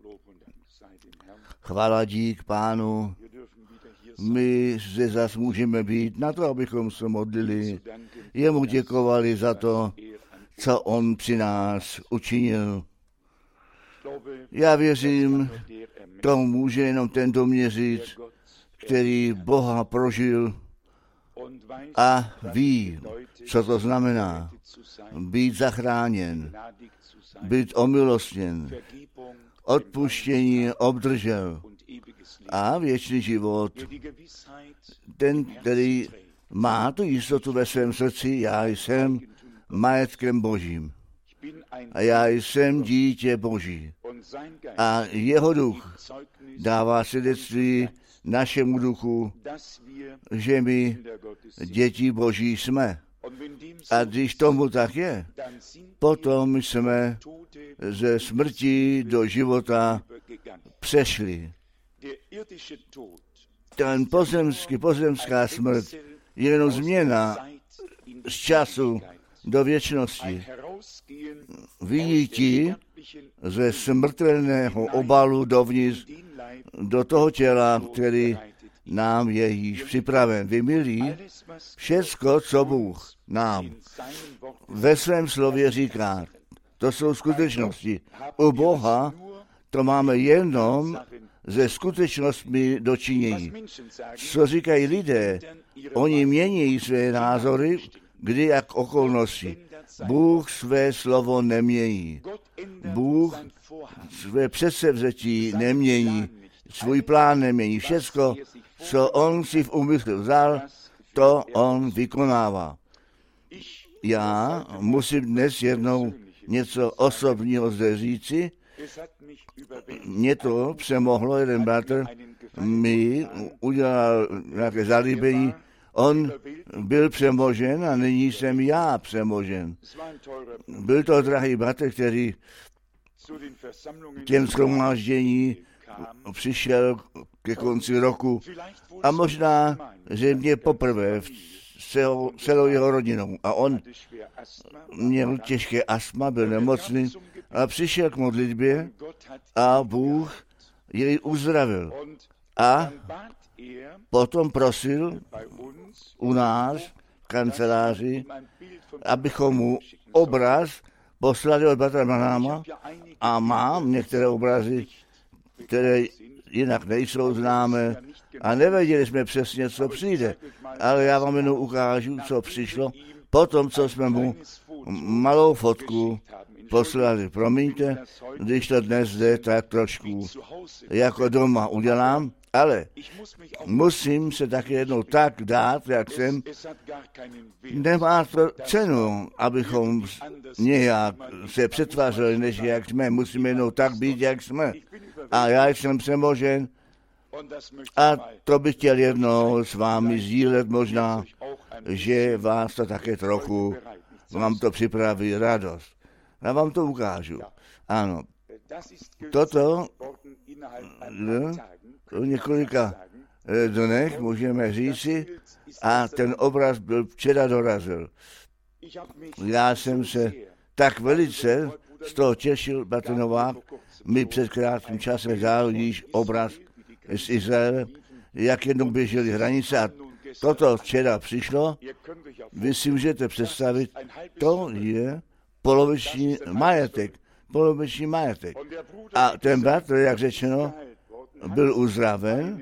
Chvála dík Pánu. My zde zas můžeme být na to, abychom se modlili. Jemu děkovali za to, co on při nás učinil. Já věřím, to může jenom ten doměřit, který Boha prožil a ví, co to znamená být zachráněn, být omilostněn, odpuštění obdržel a věčný život. Ten, který má tu jistotu ve svém srdci, já jsem majetkem Božím a já jsem dítě Boží. A jeho duch dává svědectví našemu duchu, že my děti Boží jsme. A když tomu tak je, potom jsme ze smrti do života přešli. Ten pozemská smrt je jenom změna z času do věčnosti. Vyjítí ze smrtelného obalu dovnitř do toho těla, který nám je již připraven. Vy milí, všecko, co Bůh nám ve svém slově říká, to jsou skutečnosti. U Boha to máme jenom ze skutečnostmi dočinění. Co říkají lidé? Oni mění své názory, kdy jak okolnosti. Bůh své slovo nemění. Bůh své předsevzetí nemění. Svůj plán nemění. Všecko, co on si v úmyslu vzal, to on vykonává. Já musím dnes jednou něco osobního zde říci. Mě to přemohlo, jeden bratr mi udělal nějaké zalíbení. On byl přemožen a nyní jsem já přemožen. Byl to drahý bratr, který k těm shromáždění přišel ke konci roku a možná, že mě poprvé celou jeho rodinou. A on měl těžké astma, byl nemocný a přišel k modlitbě a Bůh jej uzdravil. A potom prosil u nás v kanceláři, abychom mu obraz poslali od bratra Branhama a mám některé obrazy, které jinak nejsou známé a nevěděli jsme přesně, co přijde. Ale já vám jenom ukážu, co přišlo, potom, co jsme mu malou fotku poslali. Promiňte, když to dnes jde tak trošku jako doma udělám, ale musím se taky jednou tak dát, jak jsem. Nemá to cenu, abychom nějak se přetvářeli, než jak jsme. Musíme jednou tak být, jak jsme. A já jsem přemožen a to bych chtěl jednou s vámi sdílet možná, že vás to také trochu, vám to připraví radost. Já vám to ukážu. Ano, toto v několika dnech můžeme říci a ten obraz byl včera dorazil. Já jsem se tak velice z toho těšil, bratr Novák mi před krátkým časem dal již obraz z Izraele, jak jednou běžely hranice a toto včera přišlo. Vy si můžete představit, to je poloviční majetek. A ten bratr, jak řečeno, byl uzdraven,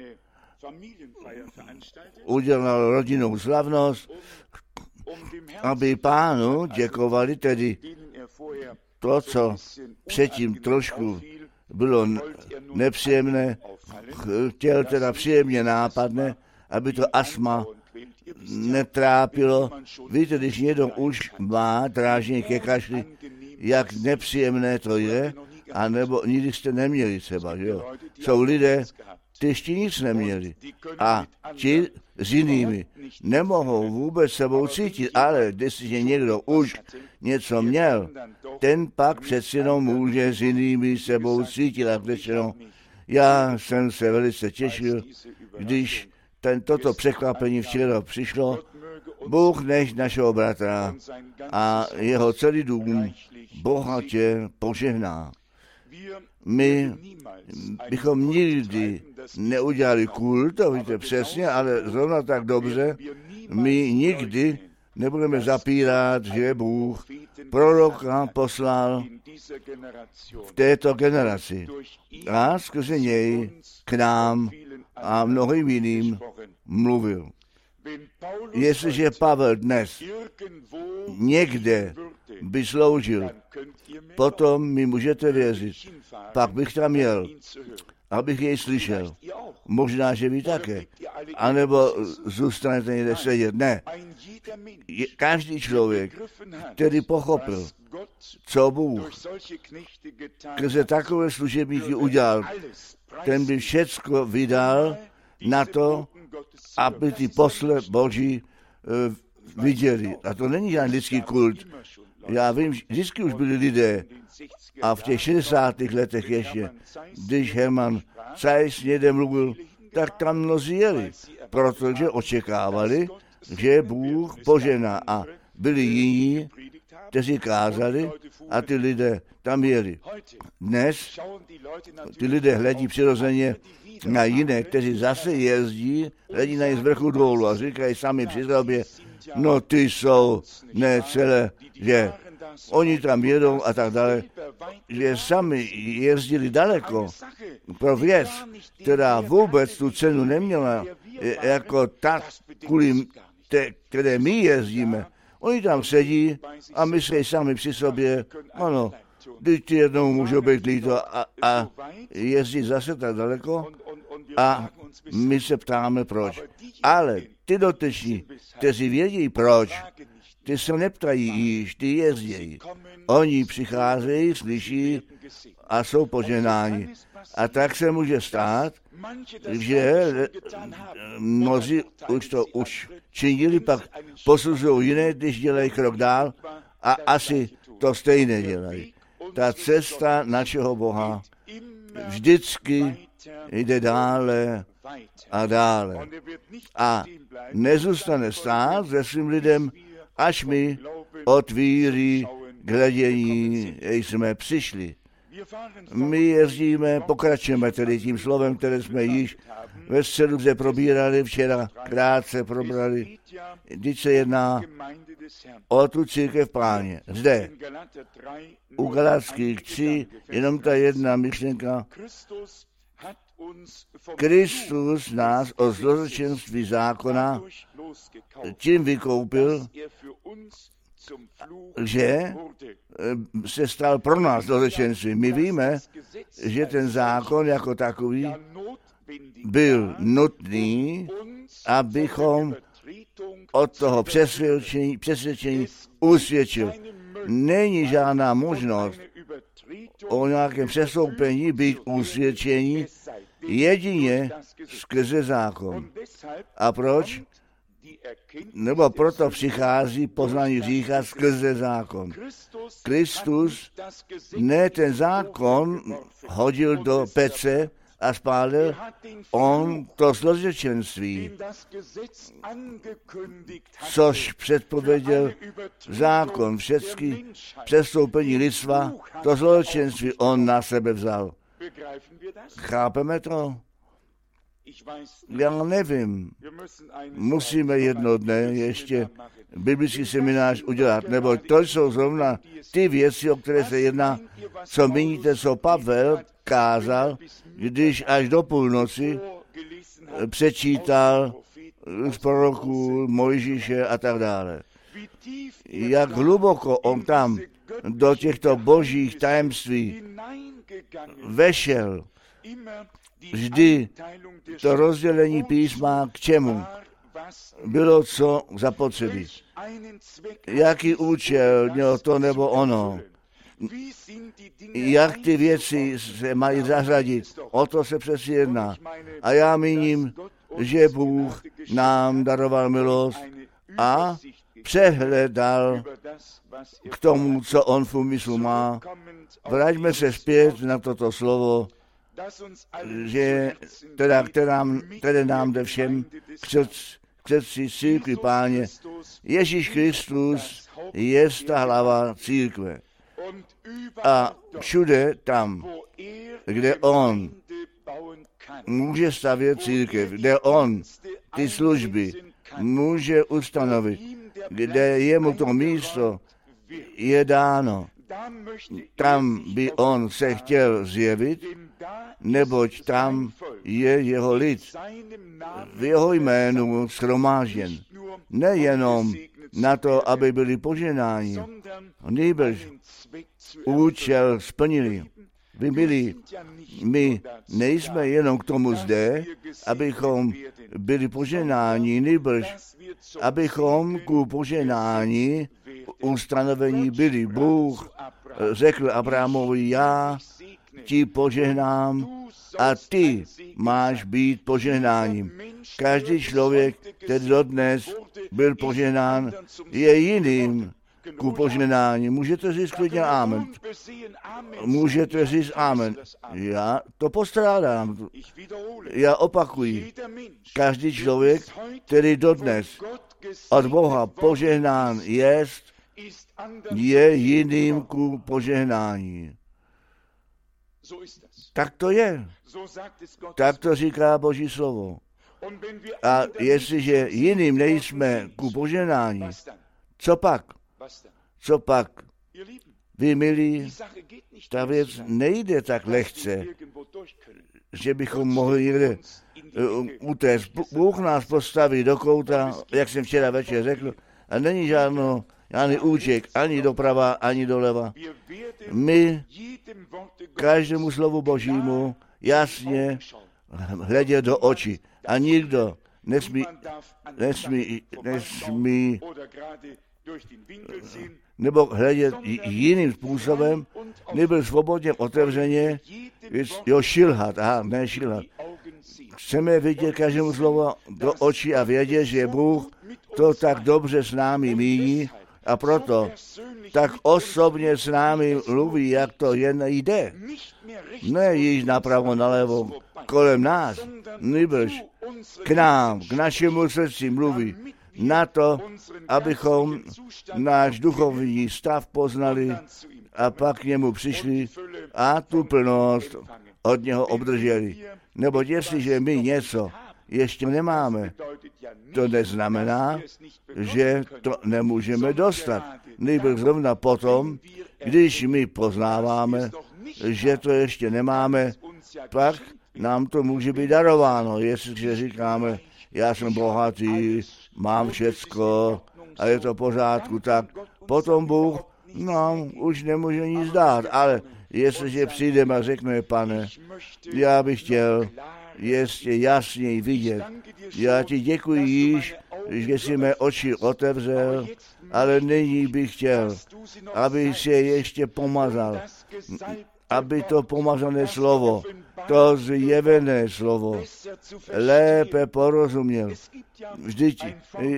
udělal rodinnou slavnost, aby Pánu děkovali, tedy to, co předtím trošku bylo nepříjemné, chtěl teda příjemně nápadne, aby to astma netrápilo. Víte, když někdo už má dráždění ke kašli, jak nepříjemné to je, anebo nikdy jste neměli třeba, že jo. Jsou lidé, kteří nic neměli a ti s jinými nemohou vůbec sebou cítit, ale když někdo už něco měl, ten pak přeci jenom může s jinými sebou cítit a řečeno, já jsem se velice těšil, když toto překvapení včera přišlo, Bůh nech našeho bratra a jeho celý dům bohatě požehná. My bychom nikdy neudělali kult, to víte přesně, ale zrovna tak dobře, my nikdy nebudeme zapírat, že Bůh proroka poslal v této generaci a skrze něj k nám a mnohým jiným mluvil. Jestliže Pavel dnes někde by sloužil, potom mi můžete věřit. Pak bych tam jel, abych jej slyšel. Možná, že vy také. A nebo zůstanete někde sedět. Ne. Každý člověk, který pochopil, co Bůh skrze takové služebníky udělal, ten by všecko vydal na to, aby ty posle Boží viděli. A to není žádný lidský kult. Já vím, vždycky už byli lidé a v těch 60. letech ještě, když Hermann Zeiss někde mluvil, tak tam mnozí jeli, protože očekávali, že Bůh požená a byli jiní, kteří kázali a ty lidé tam jeli. Dnes ty lidé hledí přirozeně na jiné, kteří zase jezdí, hledí na ně z vrchu dolů a říkají sami při sobě, no ty jsou celé, že oni tam jedou a tak dále, že sami jezdili daleko pro věc, která vůbec tu cenu neměla, jako tak, kvůli které my jezdíme. Oni tam sedí a myslí sami při sobě, ano, teď jednou můžou být líto a jezdí zase tak daleko a my se ptáme proč. Ale ty doteční, kteří vědí proč, ty se neptají již, ty jezdí. Oni přicházejí, slyší a jsou poženáni. A tak se může stát, že mnozí už činili, pak posuzují jiné, když dělají krok dál a asi to stejné dělají. Ta cesta našeho Boha vždycky jde dále a dále. A nezůstane stát se svým lidem, až my od víry k hledění jsme přišli. My jezdíme, pokračujeme tedy tím slovem, které jsme již ve středu zde probírali, včera krátce probrali. Když se jedná o tu církev Páně. Zde u Galatských 3 jenom ta jedna myšlenka. Kristus nás od zlorečenství zákona tím vykoupil, že se stal pro nás zlorečenství. My víme, že ten zákon jako takový byl nutný, abychom od toho přesvědčení usvědčil. Není žádná možnost o nějakém přestoupení být usvědčení jedině skrze zákon. A proč? Nebo proto přichází poznání řícha skrze zákon. Kristus ne ten zákon hodil do pece a spálil, on to zlorečenství, což předpověděl zákon, všechny přestoupení lidstva, to zlorečenství on na sebe vzal. Chápeme to? Já nevím. Musíme jedno dne ještě biblický seminář udělat, nebo to jsou zrovna ty věci, o které se jedná, co míníte, co Pavel kázal, když až do půlnoci přečítal z proroků Mojžíše a tak dále. Jak hluboko on tam do těchto božích tajemství vešel, vždy to rozdělení písma k čemu bylo co zapotřebí. Jaký účel mělo to nebo ono. Jak ty věci se mají zařadit. O to se přesně jedná. A já míním, že Bůh nám daroval milost a přehledal k tomu, co on v úmyslu má. Vraťme se zpět na toto slovo, že které nám jde všem k srdci církvi Páně. Ježíš Kristus je ta hlava církve. A všude tam, kde on může stavět církev, kde on ty služby může ustanovit, kde jemu to místo je dáno, tam by on se chtěl zjevit, neboť tam je jeho lid v jeho jménu shromážděn. Nejenom na to, aby byli poženáni, nýbrž účel splnili. Vy milí, my nejsme jenom k tomu zde, abychom byli poženáni, nýbrž abychom ku poženání ustanovení byli. Bůh řekl Abrahamovi, já ti požehnám a ty máš být požehnáním. Každý člověk, který dodnes byl požehnán, je jiným ku požehnání. Můžete říct klidně amen. Můžete říct amen. Já to postrádám. Já opakuji. Každý člověk, který dodnes od Boha požehnán je jiným ku požehnání. Tak to je. Tak to říká Boží slovo. A jestliže jiným nejsme ku požehnání, co pak? Co pak? Vy milí, ta věc nejde tak lehce, že bychom mohli někde utéct. Bůh nás postaví do kouta, jak jsem včera večer řekl, a není žádný úček, ani doprava, ani doleva. My každému slovu Božímu jasně hledět do očí. A nikdo nesmí nebo hledět jiným způsobem, nebyl svobodně otevřeně, šilhat. Chceme vidět každému slovo do očí a vědět, že Bůh to tak dobře s námi míní a proto tak osobně s námi mluví, jak to jen jde. Ne již napravo, nalevo, kolem nás, nýbrž k nám, k našemu srdci mluví. Na to, abychom náš duchovní stav poznali a pak k němu přišli a tu plnost od něho obdrželi. Neboť jestliže my něco ještě nemáme, to neznamená, že to nemůžeme dostat. Nýbrž zrovna potom, když my poznáváme, že to ještě nemáme, pak nám to může být darováno. Jestliže říkáme, já jsem bohatý, mám všecko a je to v pořádku, tak potom Bůh nám už nemůže nic dát. Ale jestliže přijdeme a řekneme, Pane, já bych chtěl ještě jasněji vidět. Já ti děkuji již, že jsi mé oči otevřel, ale nyní bych chtěl, aby se ještě pomazal, aby to pomazané slovo, to zjevené slovo, lépe porozuměl. Vždyť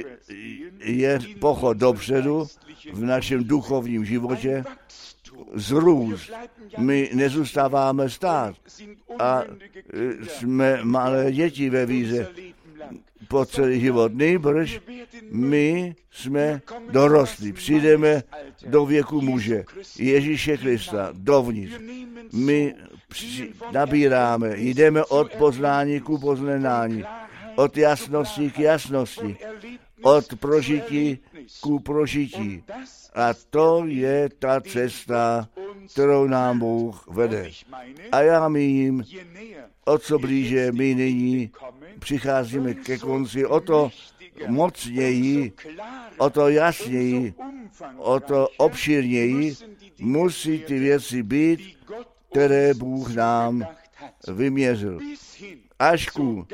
je pochod dopředu v našem duchovním životě, zrůst. My nezůstáváme stát a jsme malé děti ve víře po celý život. Nýbrž my jsme dorostli, přijdeme do věku muže, Ježíše Krista, dovnitř. My nabíráme, jdeme od poznání ku poznání, od jasnosti k jasnosti, od prožití ku prožití. A to je ta cesta, kterou nám Bůh vede. A já míním, o co blíže my nyní přicházíme ke konci, o to mocněji, o to jasněji, o to obšírněji musí ty věci být, které Bůh nám vyměřil. Až ku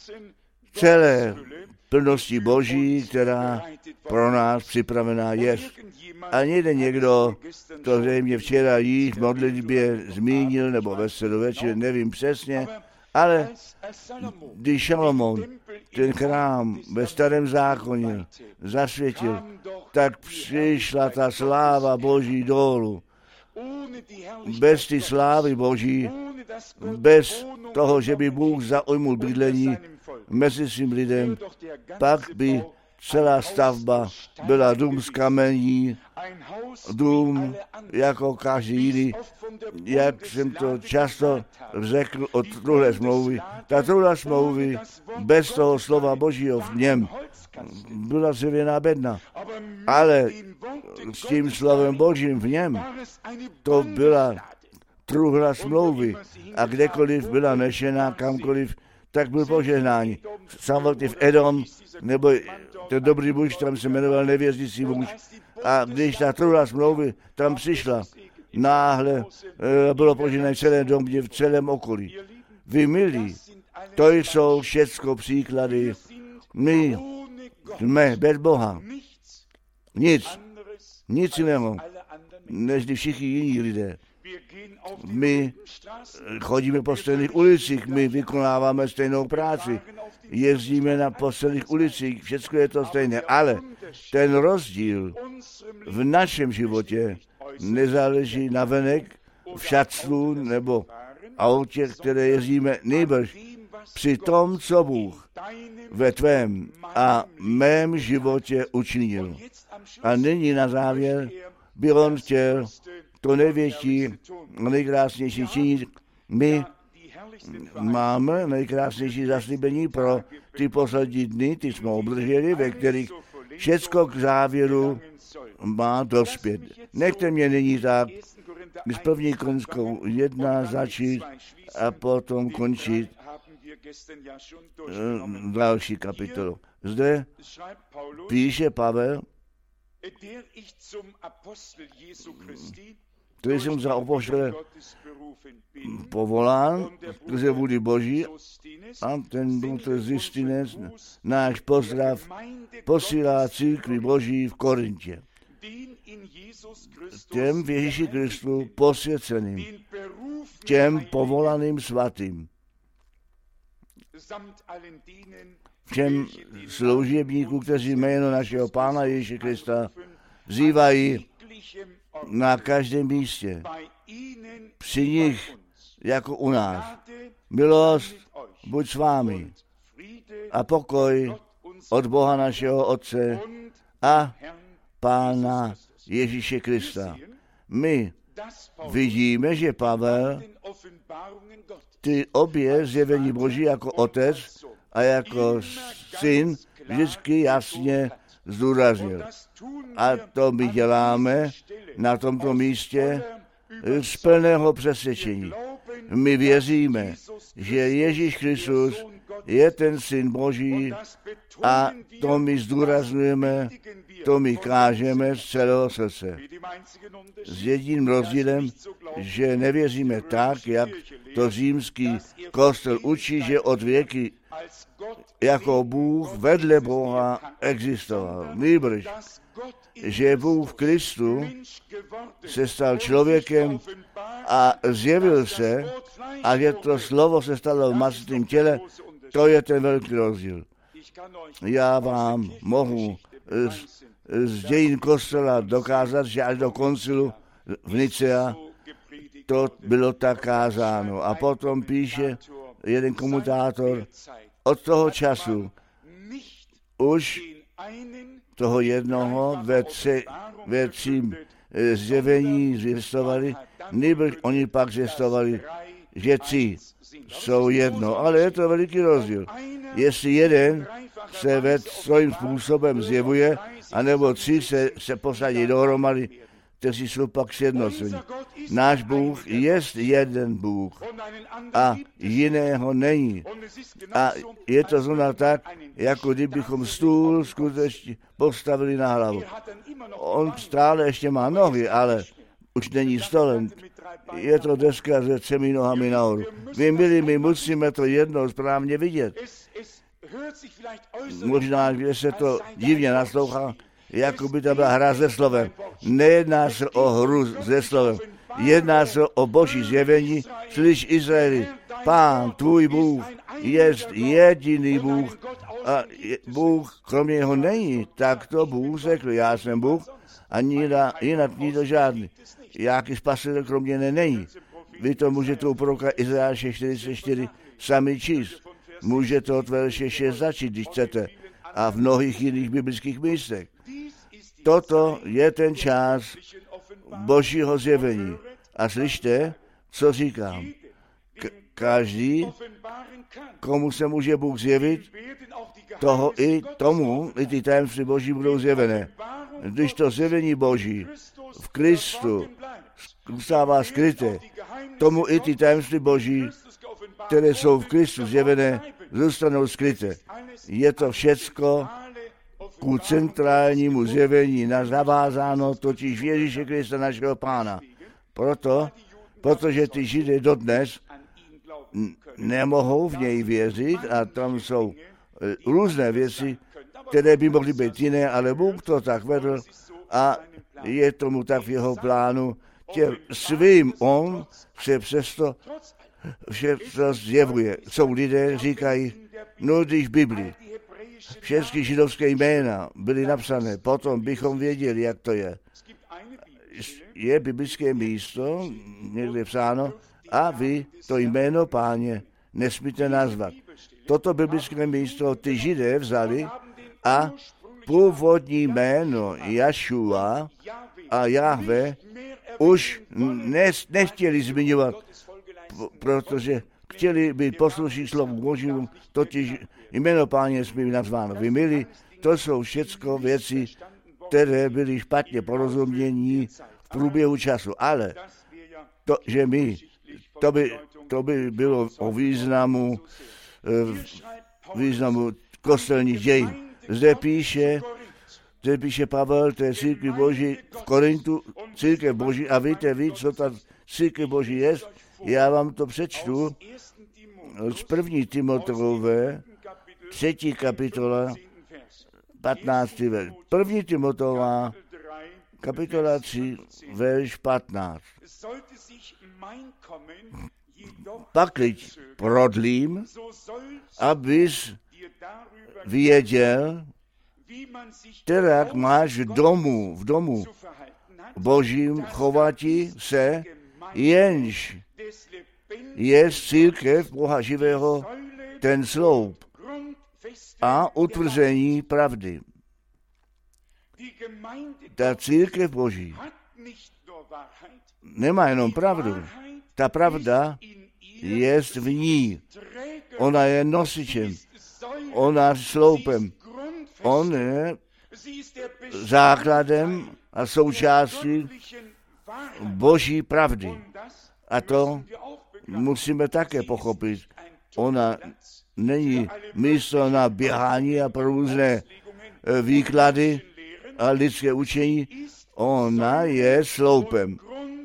celé plnosti Boží, která pro nás připravená je. A někdo, to zřejmě včera již v modlitbě zmínil, nebo ve středu večer, nevím přesně, ale když Šalomón ten chrám ve Starém zákoně zasvětil, tak přišla ta sláva Boží dolů. Bez ty slávy Boží, bez toho, že by Bůh zaujmul bydlení mezi svým lidem, pak by celá stavba byla dům z kamení, dům jako každý jiný, jak jsem to často řekl od druhé smlouvy. Ta druhá smlouvy bez toho slova Božího v něm byla dřevěná bedna, ale s tím slovem Božím v něm to byla truhla smlouvy a kdekoliv byla nešená, kamkoliv, tak byl požehnání. Samotný v Edom, nebo ten dobrý muž, tam se jmenoval nevěřící muž. A když ta truhla smlouvy tam přišla, náhle bylo požehnané v celém domě, v celém okolí. Vy milí, to jsou všecko příklady. My jsme bez Boha. Nic jiného, než všichni jiní lidé. My chodíme po stejných ulicích, my vykonáváme stejnou práci, jezdíme po stejných ulicích, všechno je to stejné, ale ten rozdíl v našem životě nezáleží na venek, v šatstvu nebo autě, které jezdíme, nejbrž při tom, co Bůh ve tvém a mém životě učinil. A nyní na závěr by on chtěl to největší, nejkrásnější činit. My máme nejkrásnější zaslíbení pro ty poslední dny, ty jsme obdrželi, ve kterých všecko k závěru má dospět. Nechte mě nyní tak s 1. Korintskou 1 začít a potom končit další kapitolu. Zde píše Pavel, který jsem za apoštole povolán, skrze vůli Boží, a ten bratr Zistinec, náš pozdrav, posílá církvi Boží v Korintě. Těm v Ježíši Kristu posvěceným, těm povolaným svatým, všem služebníkům, kteří jméno našeho Pána Ježíše Krista vzývají na každém místě. Při nich, jako u nás, milost buď s vámi a pokoj od Boha našeho Otce a Pána Ježíše Krista. My vidíme, že Pavel ty obě zjevení Boží jako otec a jako syn vždycky jasně zdůraznil. A to my děláme na tomto místě z plného přesvědčení. My věříme, že Ježíš Kristus je ten Syn Boží a to my zdůrazňujeme, to my kážeme z celého srdce. S jediným rozdílem, že nevěříme tak, jak to římský kostel učí, že od věky jako Bůh vedle Boha existoval. Nýbrž, že Bůh v Kristu se stal člověkem a zjevil se, a že to slovo se stalo v masném těle, to je ten velký rozdíl. Já vám mohu z dějin kostela dokázat, že až do koncilu v Nicea to bylo tak kázáno. A potom píše jeden komentátor, od toho času už toho jednoho ve třím zjevení zjistovali, neboť oni pak zjistovali, že tři jsou jedno, ale je to veliký rozdíl. Jestli jeden se ve svým způsobem zjevuje, anebo tři se posadí dohromady, kteří jsou pak sjednoceni. Náš Bůh je jeden Bůh a jiného není. A je to zrovna tak, jako kdybychom stůl skutečně postavili na hlavu. On stále ještě má nohy, ale už není stolem. Je to deska se 3 nohami nahoru. My musíme to jednou správně vidět. Možná, že se to divně naslouchá, jako by to byla hra se slovem. Nejedná se o hru se slovem. Jedná se o Boží zjevení. Slyš Izraeli, Pán, tvůj Bůh, je jediný Bůh a Bůh kromě něho není. Tak to Bůh řekl, já jsem Bůh a jinak nikdo žádný. Jaký spasitel kromě mě není. Vy to můžete u proroka Izajáše 44 sami číst. Můžete od verše 6 začít, když chcete. a v mnohých jiných biblických místech. Toto je ten čas Božího zjevení. A slyšte, co říkám. Každý, komu se může Bůh zjevit, tomu i ty tajemství Boží budou zjevené. Když to zjevení Boží v Kristu zůstává skryté, tomu i ty tajemství Boží, které jsou v Kristu zjevené, zůstanou skryté. Je to všecko ku centrálnímu zjevení zavázáno, totiž v Ježíše Krista našeho Pána. Protože ty Židé dodnes nemohou v něj věřit a tam jsou různé věci, které by mohly být jiné, ale Bůh to tak vedl a je tomu tak v jeho plánu. Svým on se přesto všechno zjevuje. Jsou lidé, říkají, no když v Biblii všechny židovské jména byly napsané, potom bychom věděli, jak to je. Je biblické místo, někde psáno, a vy to jméno Páně nesmíte nazvat. Toto biblické místo ty Židé vzali a původní jméno Jašua a Jahve už nechtěli zmiňovat, protože chtěli být poslušní slovu Božímu, totiž jméno Páně nesmí být nazváno. Vy milí, to jsou všecko věci, které byly špatně porozumění v průběhu času, ale to by bylo o významu kostelních dějin. Zde píše Pavel, to je církev Boží v Korintu, církev Boží, a víte víc, co ta církev Boží je? Já vám to přečtu z 1. Timoteové, 3. kapitola, 15. verš. 1. Timoteova, kapitola 3, verš 15. Pakliť prodlím, abys věděl, terak máš v domu Božím chovati se, jenž je církev Boha živého ten sloup a utvrzení pravdy. Ta církev Boží nemá jenom pravdu. Ta pravda je v ní. Ona je nosičem. Ona sloupem. On je základem a součástí Boží pravdy. A to musíme také pochopit. Ona není místo na běhání a pro různé výklady a lidské učení. Ona je sloupem.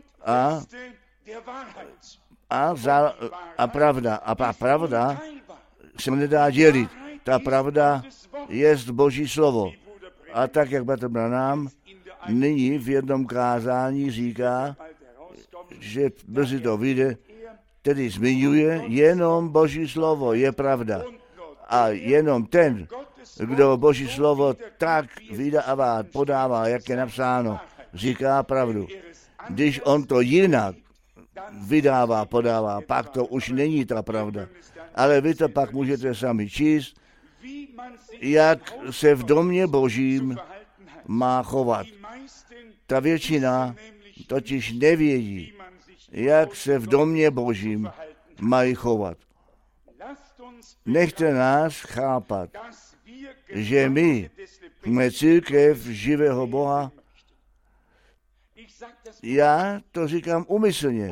A pravda. A pravda se nedá dělit. Ta pravda je Boží slovo. A tak, jak bratr Branham nyní v jednom kázání říká, že brzy to vyjde, tedy zmiňuje, jenom Boží slovo je pravda. A jenom ten, kdo Boží slovo tak vydává, podává, jak je napsáno, říká pravdu. Když on to jinak vydává, podává, pak to už není ta pravda. Ale vy to pak můžete sami číst, jak se v domě Božím má chovat. Ta většina totiž nevědí, jak se v domě Božím mají chovat. Nechte nás chápat, že my jsme církev živého Boha. Já to říkám úmyslně,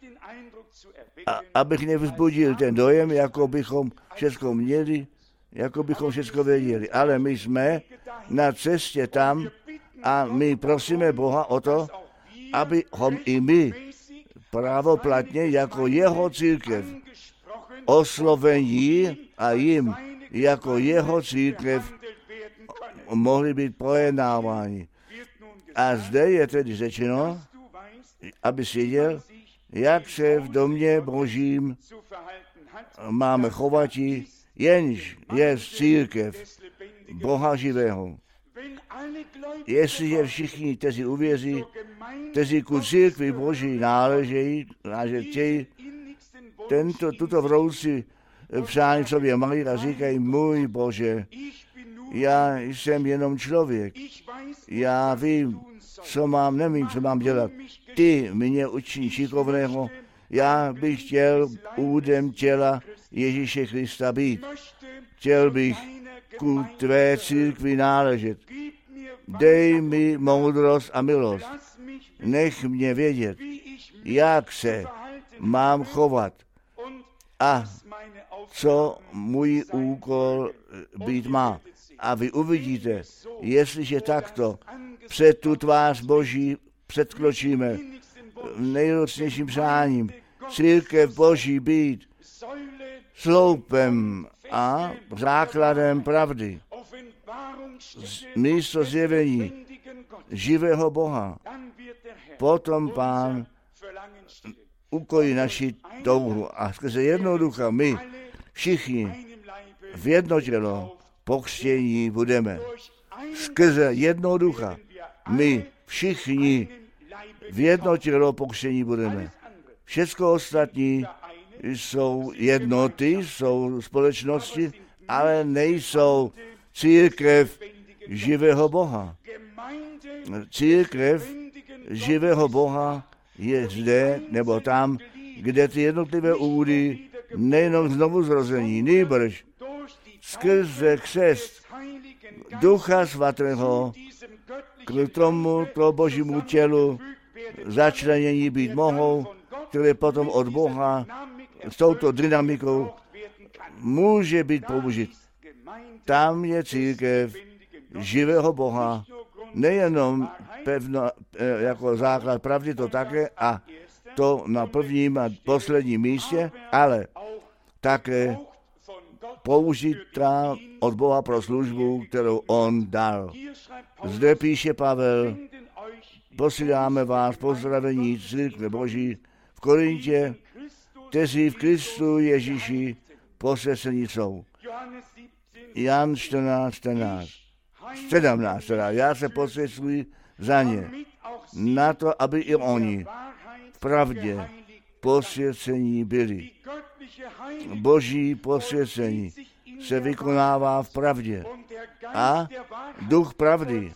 abych nevzbudil ten dojem, jako bychom všechno měli, jako bychom všechno věděli. Ale my jsme na cestě tam a my prosíme Boha o to, abychom i my právoplatně jako jeho církev oslovení a jim jako jeho církev mohli být projednáváni. A zde je tedy řečeno, aby si věděl, jak se v domě Božím máme chovati, jenž je církev Boha živého. Jestliže všichni, kteří uvěří, kteří ku církvi Boží náležejí, chtějí, tuto vrouci přání v sobě mají a říkají, můj Bože, Já jsem jenom člověk. Já vím, nevím, co mám dělat. Ty mě učiň šikovného. Já bych chtěl údem těla Ježíše Krista být. Chtěl bych ku tvé církvi náležet. Dej mi moudrost a milost. Nech mě vědět, jak se mám chovat a co můj úkol být má. A vy uvidíte, jestliže takto před tu tvář Boží předkročíme nejrůznějším přáním, církev Boží být sloupem a základem pravdy, místo zjevení živého Boha, potom Pán ukojí naši touhu a skrze jednoho ducha my všichni v jedno tělo pokřtění budeme. Skrze jednoho ducha my všichni v jedno tělo pokřtění budeme. Všecko ostatní jsou jednoty, jsou společnosti, ale nejsou církev živého Boha. Církev živého Boha je zde nebo tam, kde ty jednotlivé údy nejenom znovu zrození, nýbrž skrze křest Ducha Svatého k tomuto Božímu tělu začlenění být mohou, které potom od Boha s touto dynamikou může být použit. Tam je církev živého Boha, nejenom pevno, jako základ pravdy, to také a to na prvním a posledním místě, ale také použitá od Boha pro službu, kterou on dal. Zde píše Pavel, posíláme vás pozdravení církve Boží v Korintě, kteří v Kristu Ježíši posvěcení jsou. Jan 17. Já se posvěcuji za ně, na to, aby i oni v pravdě posvěcení byli. Boží posvěcení se vykonává v pravdě a duch pravdy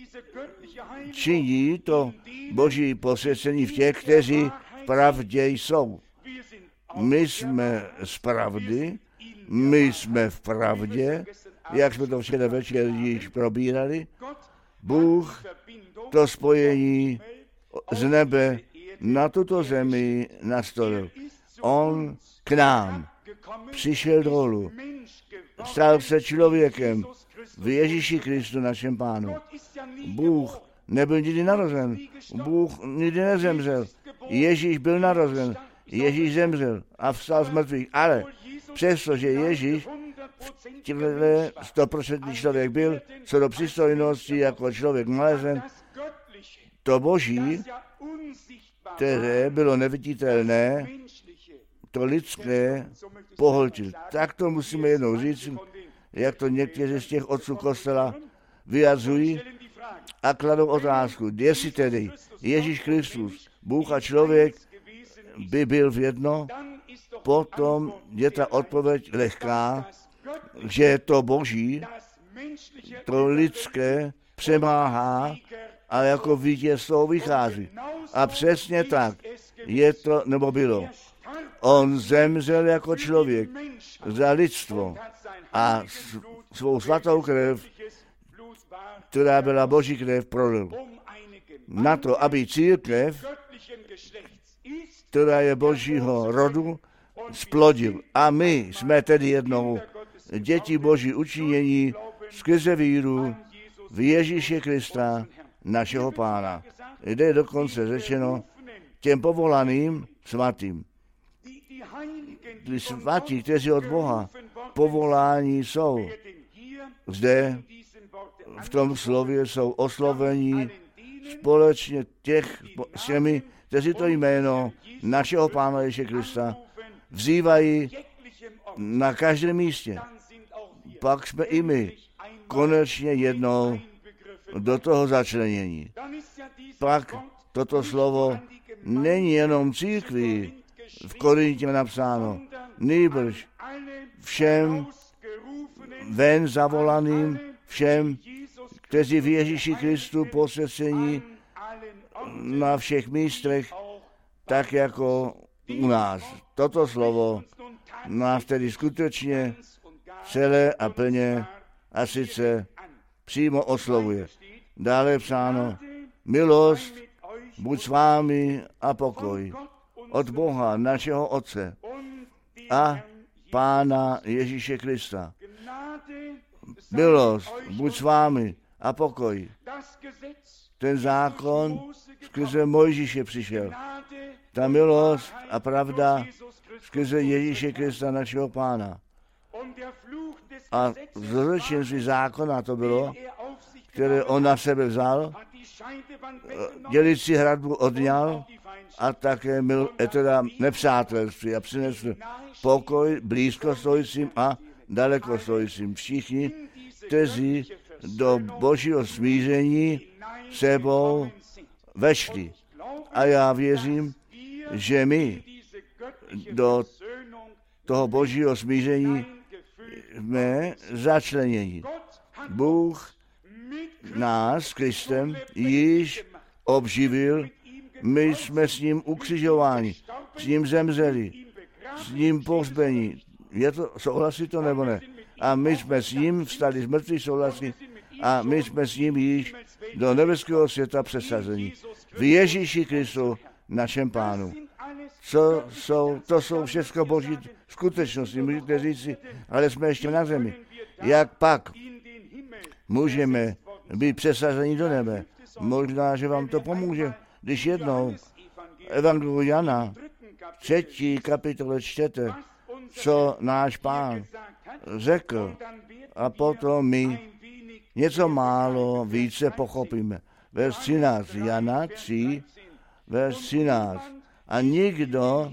činí to Boží posvěcení v těch, kteří v pravdě jsou. My jsme z pravdy, my jsme v pravdě, jak jsme to včera večer již probírali. Bůh to spojení z nebe na tuto zemi nastolil. On k nám přišel dolů, stal se člověkem v Ježíši Kristu našem Pánu. Bůh nebyl nikdy narozen, Bůh nikdy nezemřel. Ježíš byl narozen, Ježíš zemřel a vstal z mrtvých, ale přestože Ježíš v těle 100% člověk byl, co do přístojnosti jako člověk nalezen, to Boží, které bylo neviditelné, to lidské pohltil. Tak to musíme jednou říct, jak to někteří z těch otců kostela vyjadřují a kladou otázku, jestli tedy Ježíš Kristus, Bůh a člověk, by byl v jedno, potom je ta odpověď lehká, že to Boží, to lidské přemáhá a jako vítězstvo vychází. A přesně tak je to, nebo bylo. On zemřel jako člověk za lidstvo a svou svatou krev, která byla Boží krev, prolil. Na to, aby církev, která je Božího rodu, splodil. A my jsme tedy jednou děti Boží učinění skrze víru v Ježíše Krista, našeho Pána. Jde dokonce řečeno těm povolaným svatým. Ty svatí, kteří od Boha povolání jsou, zde v tom slově jsou oslovení společně těch s těmi, kteří to jméno našeho Pána Ježíše Krista vzývají na každém místě. Pak jsme i my konečně jednou do toho začlenění. Pak toto slovo není jenom církvi v Korintě napsáno, nýbrž všem ven zavolaným, všem, kteří v Ježíši Kristu posvěcení na všech místech, tak jako u nás. Toto slovo nás tedy skutečně celé a plně a sice přímo oslovuje. Dále je psáno, milost buď s vámi a pokoj od Boha, našeho Otce a Pána Ježíše Krista. Milost buď s vámi a pokoj. Ten zákon skrze Mojžíše přišel. Ta milost a pravda skrze Ježíše Krista, našeho Pána. A zločinství zákona to bylo, které on na sebe vzal, dělicí hradbu odňal a také teda nepřátelství a přinesl pokoj blízko stojícím a daleko stojícím. Všichni, kteří do Božího smíření sebou vešli. A já věřím, že my do toho Božího smíření jsme začleněni. Bůh nás s Kristem již obživil, my jsme s ním ukřižováni, s ním zemřeli, s ním pohřbeni. Je to, souhlasí to nebo ne? A my jsme s ním vstali z mrtvých, souhlasí, a my jsme s ním již do nebeského světa přesazení. V Ježíši Kristu, našem Pánu. To jsou všechno Boží skutečnosti, můžete říci, ale jsme ještě na zemi. Jak pak můžeme být přesazeni do nebe? Možná, že vám to pomůže, když jednou Evangeliu Jana 3. kapitole čtete, co náš Pán řekl, a potom my něco málo více pochopíme. Vers 13, Jana 3, vers 13. A nikdo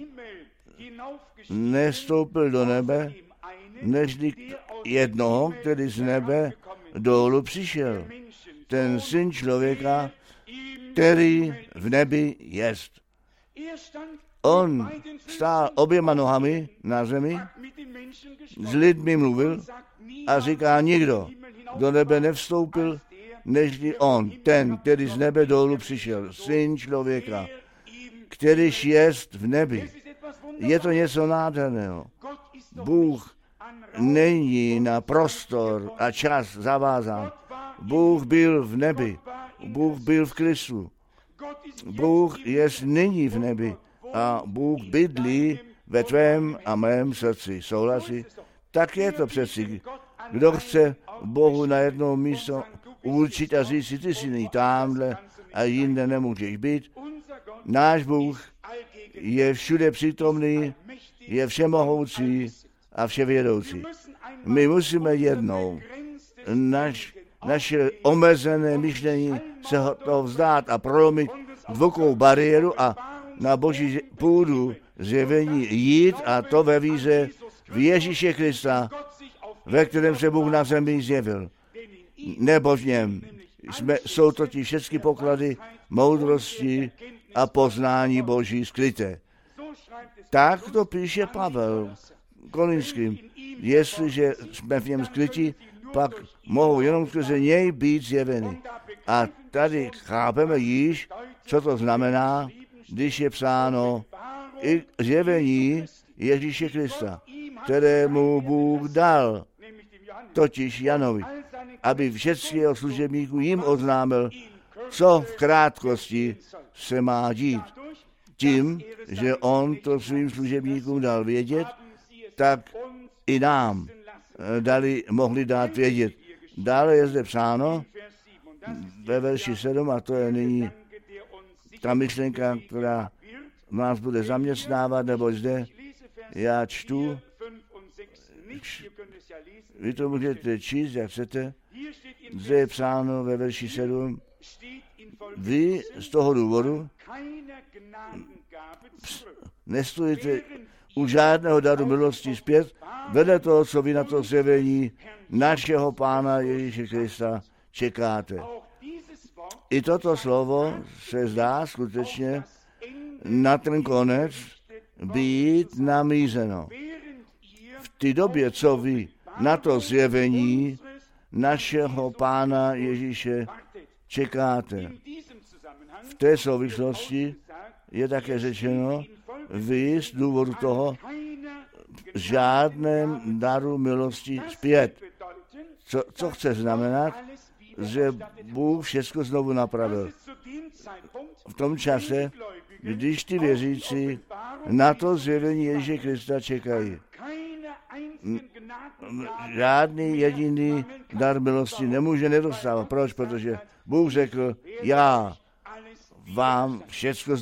nestoupil do nebe, než jednoho, který z nebe dolů přišel. Ten syn člověka, který v nebi jest. On stál oběma nohami na zemi, s lidmi mluvil a říká, nikdo do nebe nevstoupil, než on, ten, který z nebe dolů přišel, syn člověka, kterýž jest v nebi. Je to něco nádherného. Bůh není na prostor a čas zavázán. Bůh byl v nebi. Bůh byl v Kristu. Bůh je nyní v nebi a Bůh bydlí ve tvém a mém srdci. Souhlasí? Tak je to přeci. Kdo chce Bohu na jedno místo určit a říct si, ty jsi nyní tamhle a jinde nemůžeš být. Náš Bůh je všude přítomný, je všemohoucí a vševědoucí. My musíme jednou naše omezené myšlení se toho vzdát a prolomit dvokou bariéru a na Boží půdu zjevení jít, a to ve víře v Ježíše Krista, ve kterém se Bůh na zemi zjevil. Nebo v něm jsou totiž všechny poklady moudrosti a poznání Boží skryté. Tak to píše Pavel Korinským. Jestliže jsme v něm skryti, pak mohou jenom skrze něj být zjeveny. A tady chápeme již, co to znamená, když je psáno i zjevení Ježíše Krista, kterému Bůh dal, totiž Janovi, aby všech jeho služebníků jim oznámil, co v krátkosti se má dít. Tím, že on to svým služebníkům dal vědět, tak i nám mohli dát vědět. Dále je zde psáno ve verši 7, a to je nyní ta myšlenka, která nás bude zaměstnávat, nebo zde já čtu, vy to můžete číst, jak chcete, zde je psáno ve verši 7, vy z toho důvodu nestojíte u žádného daru milosti zpět, vedle toho, co vy na to zjevení našeho Pána Ježíše Krista čekáte. I toto slovo se zdá skutečně na ten konec být namířeno. V té době, co vy na to zjevení našeho Pána Ježíše čekáte. V té souvislosti je také řečeno, vy z důvodu toho žádném daru milosti zpět. Co chce znamenat? Že Bůh všechno znovu napravil. V tom čase, když ty věřící na to zjevení Ježíše Krista čekají. Žádný jediný dar milosti nemůže nedostávat. Proč? Protože Bůh řekl, já vám všechno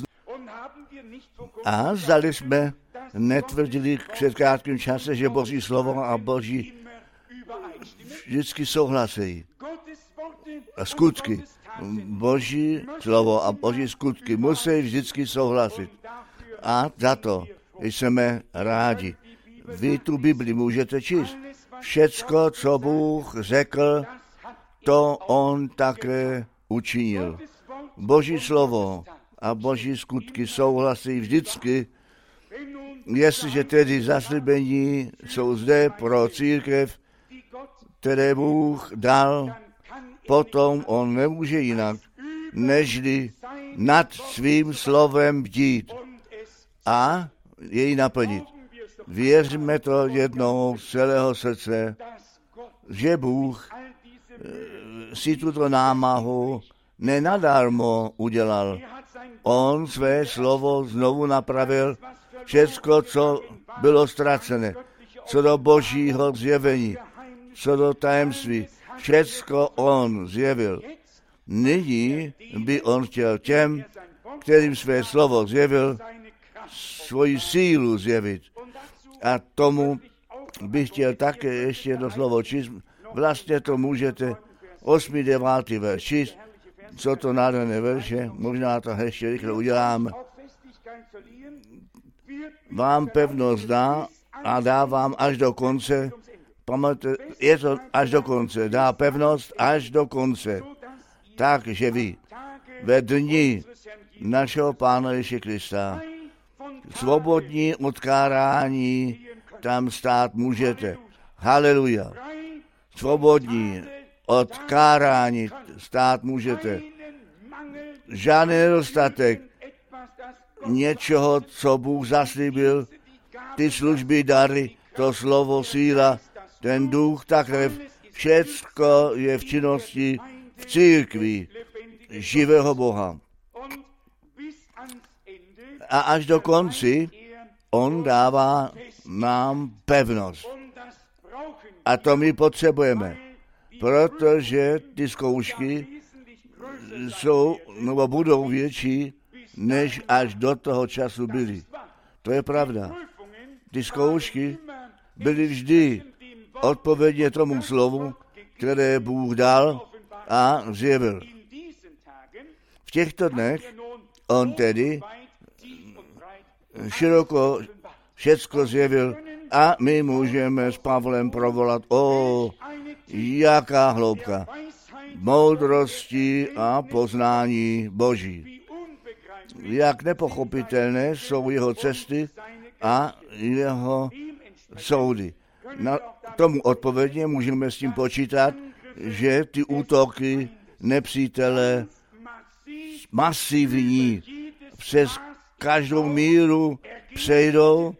a zdali jsme netvrdili před krátkým čase, že Boží slovo a Boží vždycky souhlasí. A skutky. Boží slovo a Boží skutky musí vždycky souhlasit. A za to jsme rádi. Vy tu Bibli můžete číst. Všecko, co Bůh řekl, to on také učinil. Boží slovo a Boží skutky souhlasí vždycky, jestliže tedy zaslíbení jsou zde pro církev, které Bůh dal, potom on nemůže jinak, nežli nad svým slovem bdít a jej naplnit. Věřme to jednou z celého srdce, že Bůh si tuto námahu nenadarmo udělal. On své slovo znovu napravil, všecko, co bylo ztracené, co do Božího zjevení, co do tajemství, všecko on zjevil. Nyní by on chtěl těm, kterým své slovo zjevil, svoji sílu zjevit. A tomu bych chtěl také ještě jedno slovo číst. Vlastně to můžete 8. 9. verš číst. Co to nádherné verše, možná to ještě rychle udělám. Vám pevnost dá a dá vám až do konce. Pamatujte, je to až do konce. Dá pevnost až do konce. Takže vy ve dni našeho Pána Ježíše Krista svobodní od kárání tam stát můžete. Haleluja. Svobodní od kárání stát můžete. Žádný nedostatek něčeho, co Bůh zaslíbil, ty služby, dary, to slovo, síla, ten duch, ta krev, všecko je v činnosti v církvi živého Boha. A až do konci on dává nám pevnost. A to my potřebujeme, protože ty zkoušky jsou nebo budou větší, než až do toho času byly. To je pravda. Ty zkoušky byly vždy odpovědně tomu slovu, které Bůh dal a zjevil. V těchto dnech on tedy široko všecko zjevil a my můžeme s Pavlem provolat, jaká hloubka moudrosti a poznání Boží. Jak nepochopitelné jsou jeho cesty a jeho soudy. Na tomu odpovědně můžeme s tím počítat, že ty útoky nepřítele masivní přes každou míru přejdou.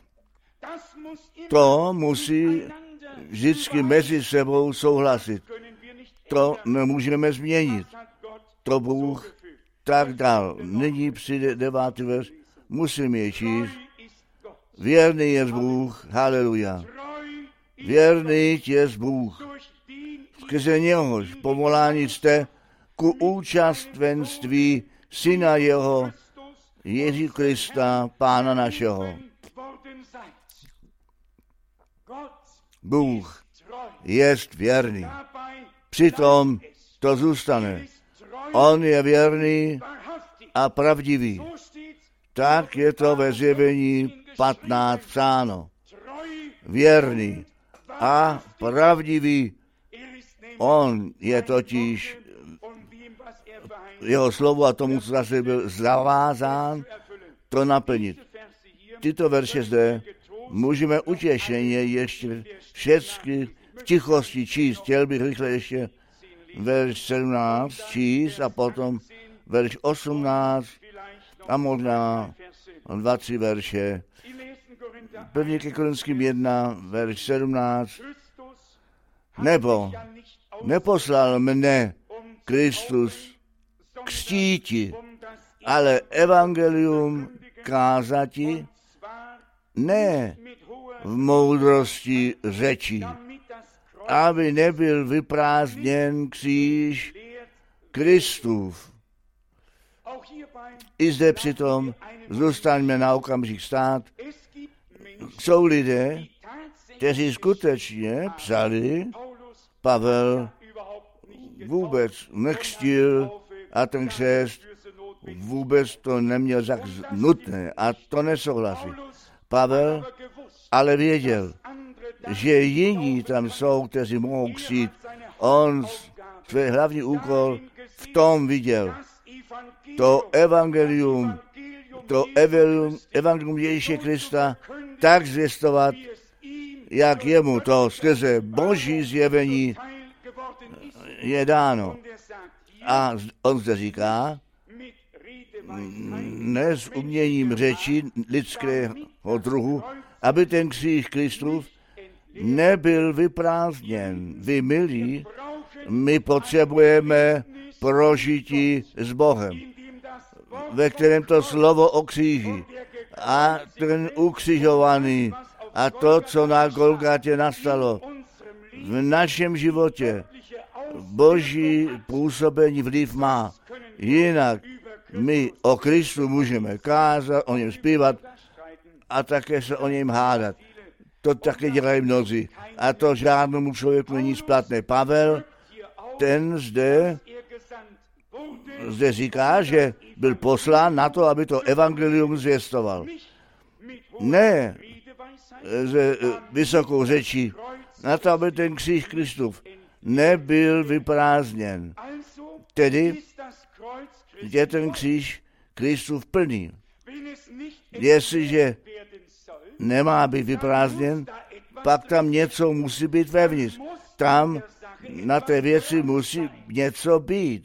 To musí vždycky mezi sebou souhlasit. To nemůžeme změnit. To Bůh tak dal. Nyní přijde 9. verš. Musím je číst. Věrný je Bůh. Haleluja. Věrný je Bůh. Skrze něhož povolání jste ku účastvenství Syna jeho, Ježíše Krista, Pána našeho. Bůh jest věrný. Přitom to zůstane. On je věrný a pravdivý. Tak je to ve Zjevení 15 psáno. Věrný a pravdivý. On je totiž jeho slovo a tomu, co zase byl zavázán, to naplnit. Tyto verše zde můžeme utěšeně ještě všechny v tichosti číst. Chtěl bych rychle ještě verš 17 číst a potom verš 18 a možná 2-3 verše. 1. Korinským 1, verš 17. Nebo neposlal mne Kristus křtíti, ale evangelium kázati, ne v moudrosti řečí, aby nebyl vyprázdněn kříž Kristův. I zde přitom zůstaňme na okamžik stát. Jsou lidé, kteří skutečně psali, Pavel vůbec nekřtil a ten křest vůbec to neměl tak nutné a to nesouhlasí. Pavel ale věděl, že jiní tam jsou, kteří mohou křtít. On svůj hlavní úkol v tom viděl. To evangelium Ježíše Krista tak zvěstovat, jak jemu to skrze Boží zjevení je dáno. A on zde říká, ne s uměním řeči lidského druhu, aby ten kříž Kristův nebyl vyprázdněn. Vy milí, my potřebujeme prožití s Bohem, ve kterém to slovo o kříži a ten ukřižovaný a to, co na Golgatě nastalo v našem životě, Boží působení vliv má. Jinak my o Kristu můžeme kázat, o něm zpívat a také se o něm hádat. To také dělají mnozí. A to žádnému člověku není splatné. Pavel, ten zde říká, že byl poslán na to, aby to evangelium zvěstoval. Ne ze vysokou řečí, na to, aby ten kříž Kristův nebyl vyprázdněn. Tedy je ten kříž Kristův plný. Jestliže nemá být vyprázdněn, pak tam něco musí být vevnitř. Tam na té věci musí něco být.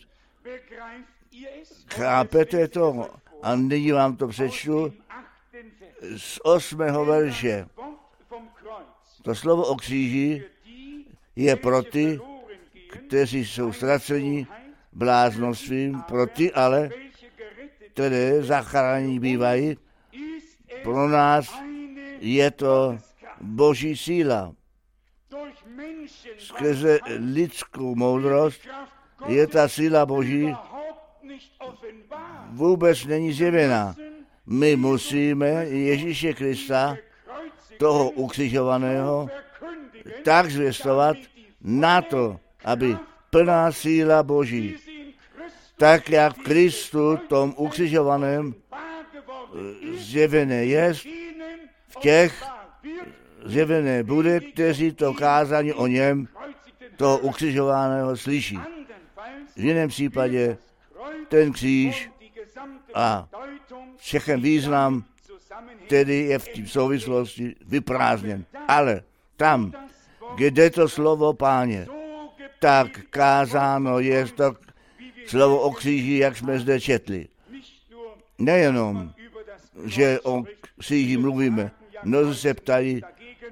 Chápete to? A nyní vám to přečtu z 8. verše. To slovo o kříži je pro ty, kteří jsou ztraceni bláznostvím, pro ty ale, které zachránění bývají. Pro nás je to Boží síla. Skrze lidskou moudrost je ta síla Boží vůbec není zjevená. My musíme Ježíše Krista, toho ukřižovaného, tak zvěstovat na to, aby plná síla Boží, tak jak v Kristu, tom ukřižovaném, zjevené jest, v těch zjevené bude, kteří to kázání o něm, toho ukřižovaného, slyší. V jiném případě ten kříž a všechen význam, který je v té souvislosti vyprázdněn. Ale tam, kde to slovo Páně, tak kázáno je to slovo o kříži, jak jsme zde četli. Nejenom, že o kříži mluvíme, mnozí se ptají,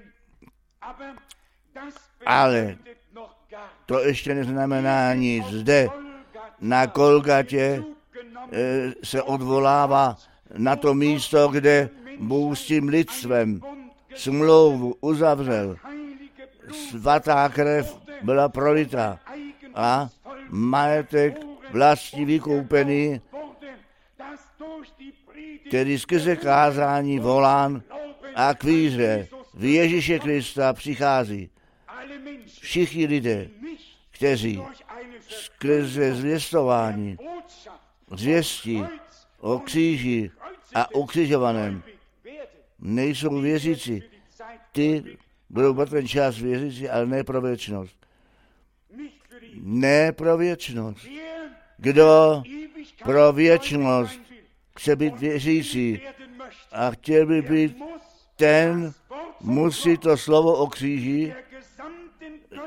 ale to ještě neznamená nic. Zde na Golgatě se odvolává na to místo, kde Bůh s tím lidstvem smlouvu uzavřel. Svatá krev byla prolita a majetek vlastní vykoupený, který skrze kázání volán a k víře v Ježíše Krista přichází. Všichni lidé, kteří skrze zvěstování zvěstí o kříži a ukřižovaném nejsou věřící. Ty budou pro ten čas věřící, ale ne pro věčnost. Ne pro věčnost. Kdo pro věčnost chce být věřící a chtěl by být, ten musí to slovo o kříži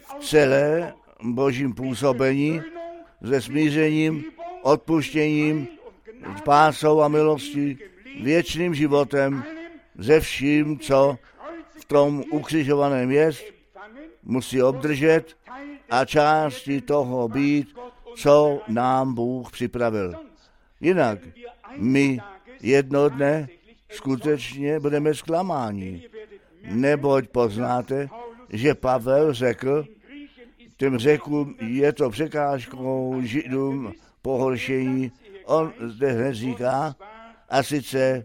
v celé božím působení se smířením, odpuštěním, spásou a milostí, věčným životem, ze vším, co v tom ukřižovaném jest, musí obdržet a částí toho být, co nám Bůh připravil. Jinak my jedno dne skutečně budeme zklamáni, neboť poznáte, že Pavel řekl, těm Řekům je to překážkou Židům pohoršení. On zde hned říká, a sice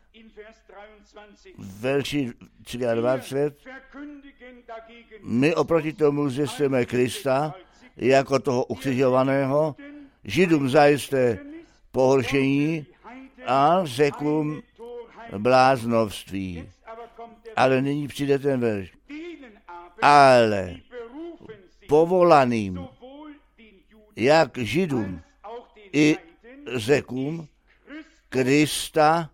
v verši 23, my oproti tomu zvěstujeme Krista jako toho ukřižovaného, Židům zajisté pohoršení a Řekům bláznovství. Ale nyní přijde ten verš. Ale povolaným, jak Židům i Řekům, Krista,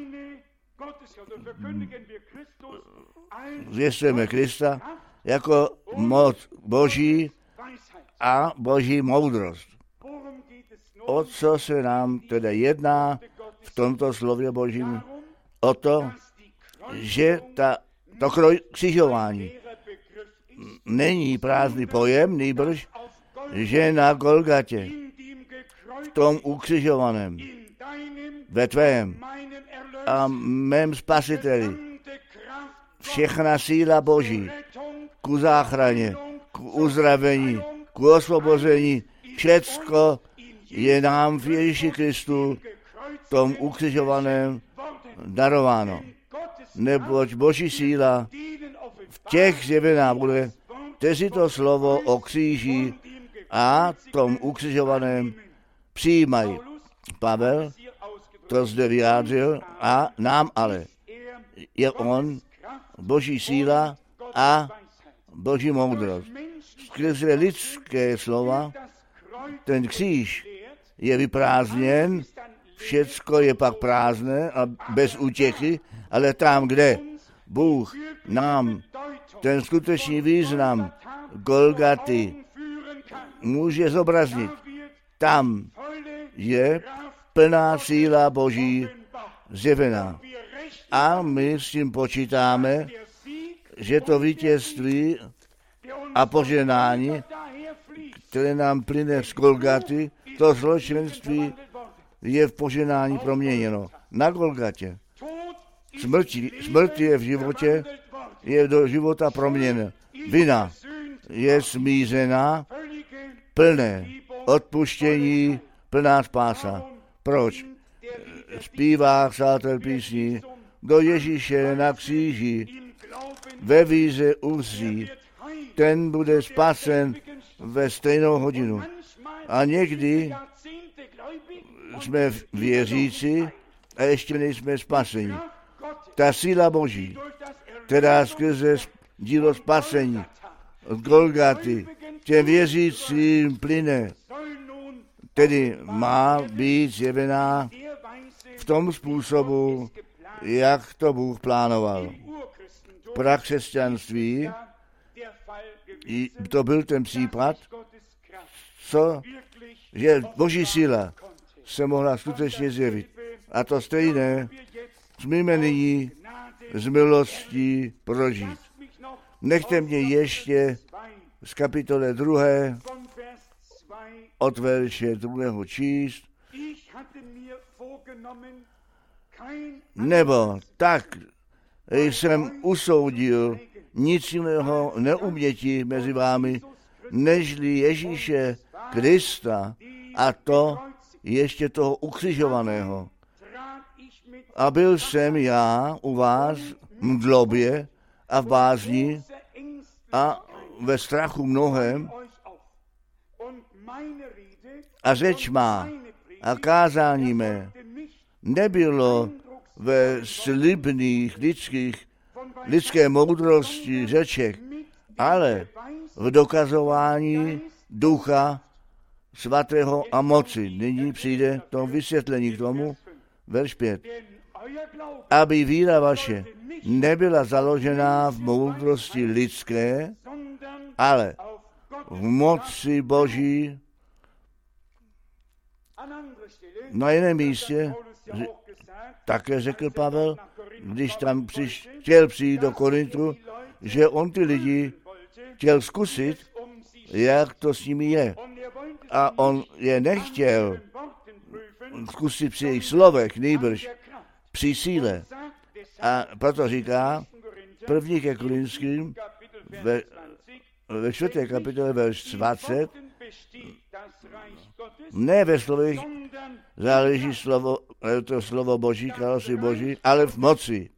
zvěstujeme Krista jako moc Boží a Boží moudrost. O co se nám teda jedná v tomto slově Božím? O to, že to křižování není prázdný pojem, nýbrž, že na Golgatě, v tom ukřižovaném, ve tvém a mém spasiteli, všechna síla Boží ku záchraně, k uzdravení, k osvobození, všecko je nám v Ježíši Kristu, tom ukřižovaném, darováno. Neboť Boží síla v těch zjevená bude, kteří to slovo o kříži a tom ukřižovaném přijímají. Pavel to zde vyjádřil a nám ale je on Boží síla a Boží moudrost. Skrze lidské slova ten kříž je vyprázdněn, všecko je pak prázdné a bez útěchy, ale tam, kde Bůh nám ten skutečný význam Golgaty může zobraznit, tam je plná síla Boží zjevená. A my s tím počítáme, že to vítězství a požehnání, které nám plyne z Golgaty, to zločinství je v požehnání proměněno. Na Golgatě. Smrt je v životě, je do života proměněna. Vina je smířená, plné odpuštění, plná spása. Proč? Zpívá psátel písní, do Ježíše na kříži ve víře uzří, ten bude spasen ve stejnou hodinu. A někdy jsme věřící a ještě nejsme spaseni. Ta síla Boží, která skrze dílo spasení od Golgaty těm věřícím plyne, tedy má být zjevená v tom způsobu, jak to Bůh plánoval. Pra křesťanství to byl ten případ, že Boží síla se mohla skutečně zjevit. A to stejné smíme nyní z milostí prožít. Nechte mě ještě z kapitole 2. od verše 2. číst. Nebo tak jsem usoudil nic jiného neumětí mezi vámi, nežli Ježíše Krista, a to ještě toho ukřižovaného. A byl jsem já u vás v mdlobě a v bázni a ve strachu mnohem a řeč má a kázání mé nebylo ve slibných lidské moudrosti řeček, ale v dokazování Ducha Svatého a moci. Nyní přijde to vysvětlení k tomu, verš 5. Aby víra vaše nebyla založená v moudrosti lidské, ale v moci Boží. Na jiném místě také řekl Pavel, když tam chtěl přijít do Korintu, že on ty lidi chtěl zkusit, jak to s nimi je. A on je nechtěl zkusit při jejich slovech, nýbrž při síle. A proto říká, 1. ke Korinským, ve 4. kapitole, verš 20, ne ve slovech záleží to slovo Boží, království Boží, ale v moci.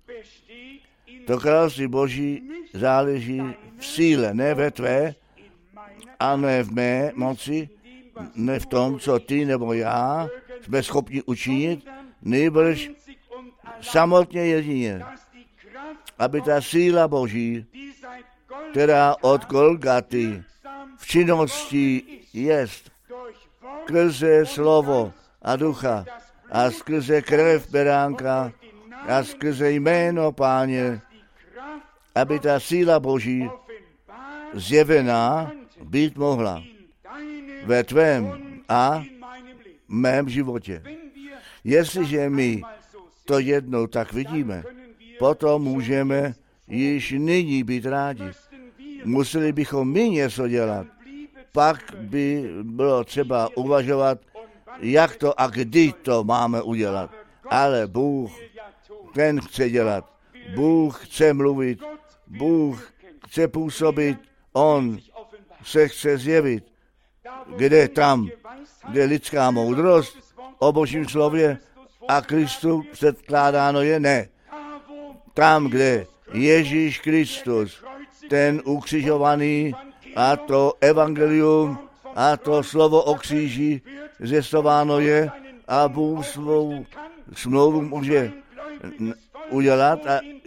To království Boží záleží v síle, ne ve tvé a ne v mé moci, ne v tom, co ty nebo já jsme schopni učinit, nejbrž samotně jedině, aby ta síla Boží, která od Golgaty v činnosti jest, skrze slovo a ducha a skrze krev beránka a skrze jméno Páně, aby ta síla Boží zjevená být mohla ve tvém a mém životě. Jestliže my to jednou tak vidíme, potom můžeme již nyní být rádi. Museli bychom my něco dělat. Pak by bylo třeba uvažovat, jak to a kdy to máme udělat. Ale Bůh, ten chce dělat. Bůh chce mluvit. Bůh chce působit. On se chce zjevit. Kde tam, kde lidská moudrost o Božím slově a Kristu předkládáno je, ne. Tam, kde Ježíš Kristus, ten ukřižovaný, a to evangelium a to slovo o kříži zjistováno je a Bůh svou smlouvu může udělat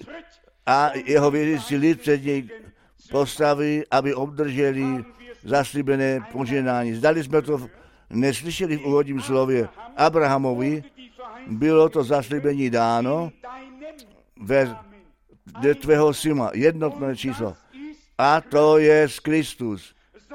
a jeho věřící lid před něj postaví, aby obdrželi zaslíbené požehnání. Zdali jsme to neslyšeli v úvodním slově Abrahamovi, bylo to zaslíbení dáno ve tvého syna, jednotné číslo. A to je Kristus.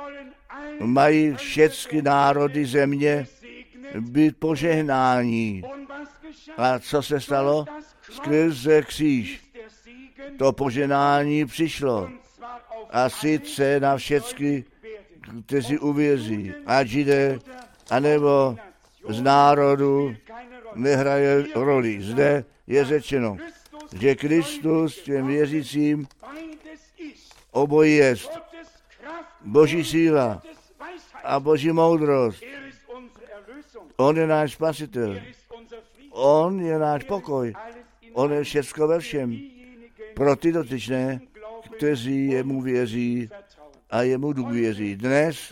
Mají všechny národy země být požehnání. A co se stalo? Skrze kříž. To požehnání přišlo. A sice na všechny, kteří uvěří. Ať jde, anebo z národu nehraje roli. Zde je řečeno, že Kristus těm věřícím obojí jest. Boží síla a Boží moudrost. On je náš spasitel. On je náš pokoj. On je všecko ve všem. Pro ty dotyčné, kteří jemu věří a jemu důvěří. Dnes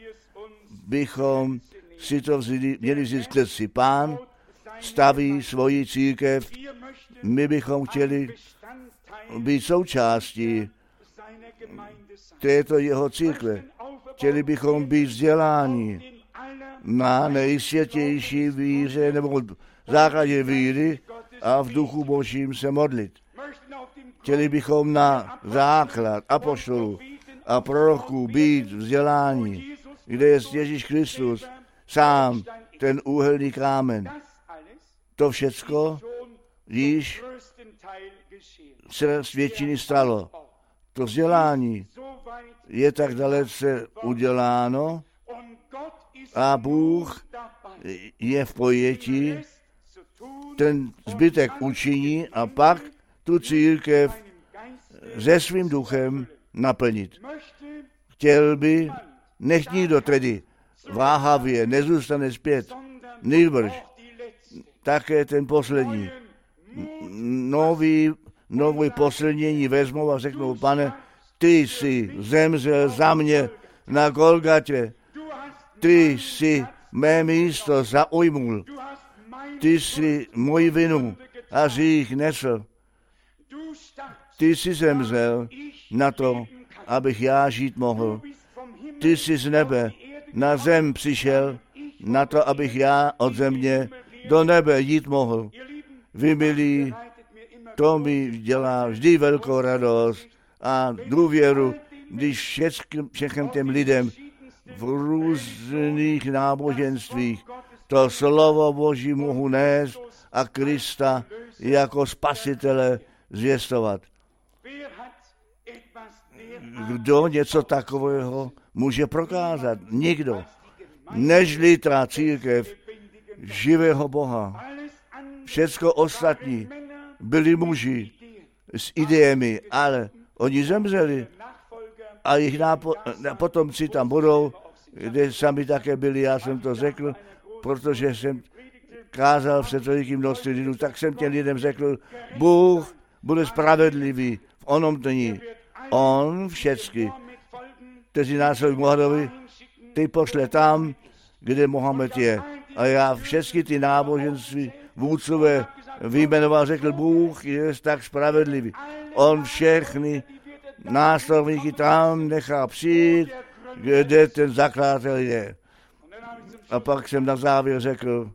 bychom si to měli vzít k srdci. Pán staví svoji církev. My bychom chtěli být součástí této jeho církve. Chtěli bychom být vzděláni na nejsvětější víře nebo základě víry a v duchu Božím se modlit. Chtěli bychom na základ apoštolů a proroků být vzděláni, kde je Ježíš Kristus sám ten úhelný kámen. To všecko již se z většiny stalo. To vzdělání je tak dalece uděláno a Bůh je v pojetí, ten zbytek učiní a pak tu církev se svým duchem naplnit. Chtěl by, nech nikdo tedy váhavě nezůstane zpět, nýbrž také ten poslední. Nový posilnění vezmou a řeknou, Pane, ty jsi zemřel za mě na Golgatě, ty jsi mé místo zaujmul, ty jsi moji vinu a hřích nesl. Ty jsi zemřel na to, abych já žít mohl. Ty jsi z nebe na zem přišel na to, abych já od země do nebe jít mohl. Vy, milí, to mi dělá vždy velkou radost a důvěru když všem těm lidem v různých náboženstvích to slovo Boží mohu nést a Krista jako spasitele zvěstovat. Kdo něco takového může prokázat? Nikdo. Nežli ta církev živého Boha. Všecko ostatní byli muži s ideemi, ale oni zemřeli a jejich potomci tam budou, kde sami také byli, já jsem to řekl, protože jsem kázal před velikým množství lidů, tak jsem těm lidem řekl, Bůh bude spravedlivý v onom dni. On všecky, kteří následují Mohamedovi, ty pošle tam, kde Mohamed je. A já všechny ty náboženství vůdcové vyjmenoval, řekl, Bůh je tak spravedlivý. On všechny následovníky tam nechá přijít, kde ten zakladatel je. A pak jsem na závěr řekl,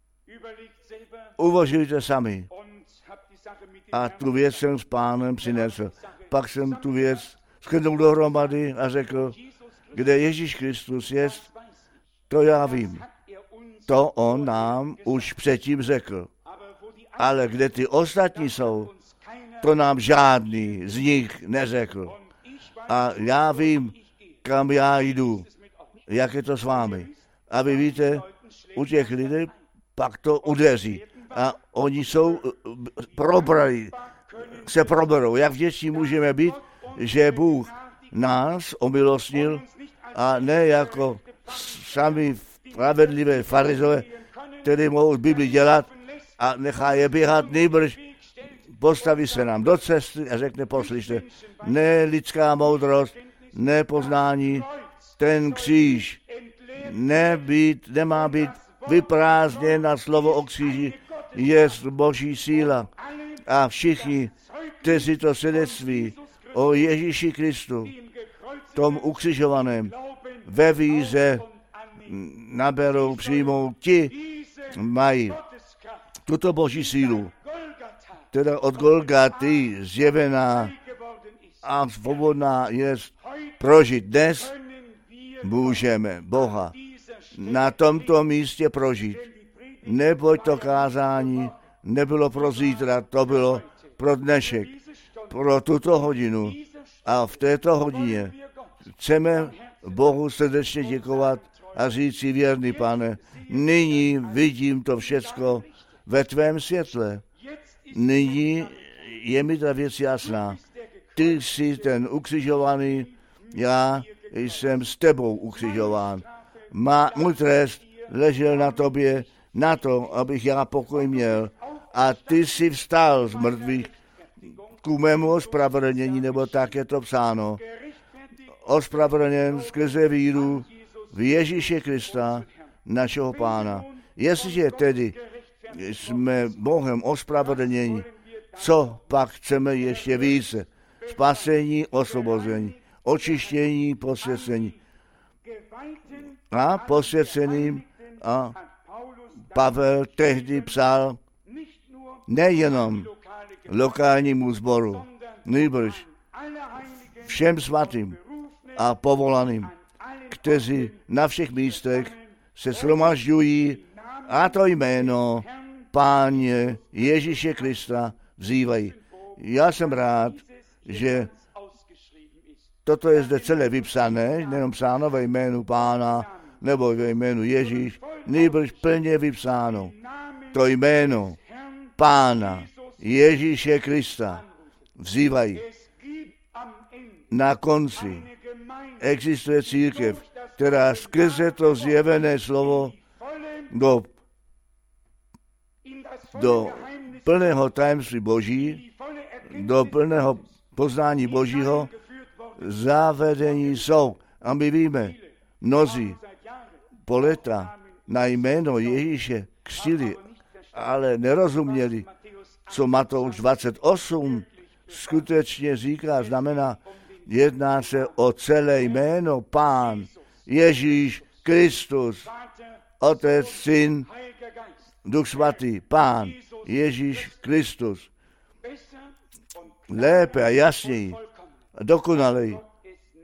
uvažujte sami. A tu věc jsem s Pánem přinesl. Pak jsem tu věc shrnul dohromady a řekl, kde Ježíš Kristus je, to já vím. To on nám už předtím řekl. Ale kde ty ostatní jsou, to nám žádný z nich neřekl. A já vím, kam já jdu, jak je to s vámi. A vy víte, u těch lidí pak to udeří. A oni se proberou. Jak vděční můžeme být, že Bůh nás omilostnil a ne jako sami spravedlivé farizové, které mohou z Bibli dělat a nechá je běhat, nejbrž postaví se nám do cesty a řekne, poslyšte, ne lidská moudrost, ne poznání, ten kříž nemá být vyprázdněn na slovo o kříži, je Boží síla. A všichni, kteří to svědectví o Ježíši Kristu, tom ukřižovaném, ve víře naberou, přijmou, ti mají tuto Boží sílu, teda od Golgaty zjevená a svobodná je prožít. Dnes můžeme Boha na tomto místě prožít. Neboť to kázání nebylo pro zítra, to bylo pro dnešek, pro tuto hodinu. A v této hodině chceme Bohu srdečně děkovat a říct si, věrný Pane, nyní vidím to všecko ve tvém světle. Nyní je mi ta věc jasná. Ty jsi ten ukřižovaný, já jsem s tebou ukřižován. Můj trest ležel na tobě, na to, abych já pokoj měl. A ty jsi vstal z mrtvých ku mému ospravedlnění, nebo tak je to psáno. Ospravedlněn skrze víru v Ježíše Krista, našeho Pána. Jestliže tedy jsme Bohem ospravedlnění, co pak chceme ještě více? Spasení, osvobození, očištění, posvěcení. A posvěceným a Pavel tehdy psal nejenom lokálnímu sboru, nýbrž všem svatým a povolaným, kteří na všech místech se shromažďují a to jméno Páně Ježíše Krista vzývají. Já jsem rád, že toto je zde celé vypsané, nejenom psáno ve jménu Pána nebo ve jménu Ježíš, nýbrž plně vypsáno. To jméno Pána Ježíše Krista vzývají. Na konci existuje církev, která skrze to zjevené slovo do plného tajemství Boží, do plného poznání Božího zavedení jsou. A my víme, mnozí po léta na jméno Ježíše křtili, ale nerozuměli, co Matouš 28 skutečně říká, znamená, jedná se o celé jméno Pán, Ježíš Kristus, Otec, Syn, Duch Svatý, Pán, Ježíš Kristus. Lépe a jasněji a dokonaleji